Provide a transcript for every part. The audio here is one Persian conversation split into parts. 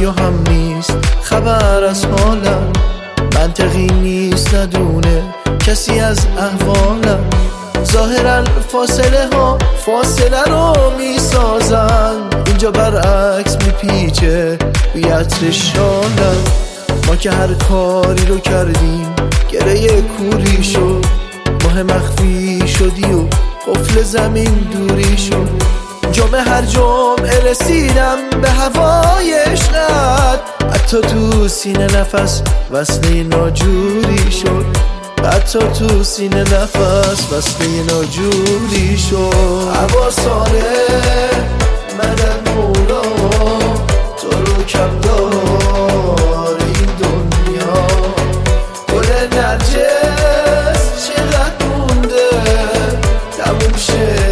و هم نیست خبر از حالم، منطقی نیست ندونه کسی از احوالم. ظاهرا فاصله ها فاصله رو میسازن، اینجا برعکس میپیچه توی عطر شالم. ما که هر کاری رو کردیم گره کوری شد، ماه مخفی شدی و قفل زمین دوری شد. هر جمعه رسیدم به هوای عشقت، حتی تو سینه نفس وصله ناجوری شد، حتی تو سینه نفس وصله ناجوری شد. عباسانه مدد مولا تو رو کم دار این دنیا، گل نرجس چقدر مونده تموم شه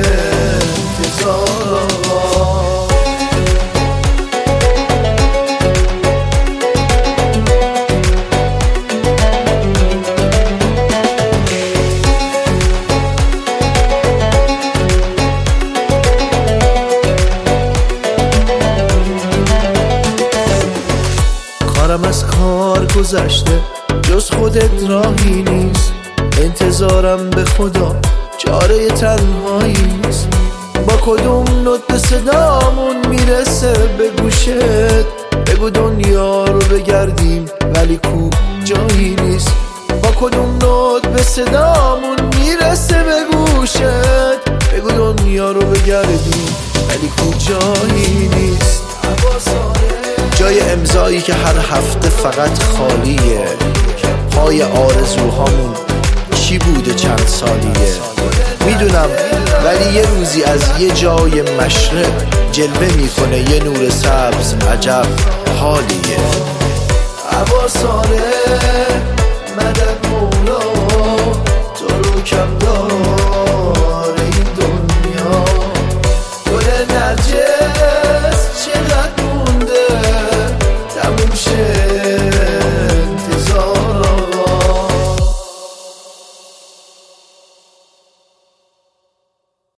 از کار گذشته جز خودت راهی نیست، انتظارم به خدا چاره تنهایی نیست. با کدوم نوت به صدامون میرسه به گوشت، بگو دنیا رو بگردیم ولی کو جایی نیست. با کدوم نوت به صدامون میرسه به گوشت، بگو دنیا رو بگردیم ولی کو جایی نیست. جای امضایی که هر هفته فقط خالیه، پای آرزوهامون چی بوده چند سالیه میدونم، ولی یه روزی از یه جای مشرق جلوه میکنه یه نور سبز، عجب حالیه. عباسانه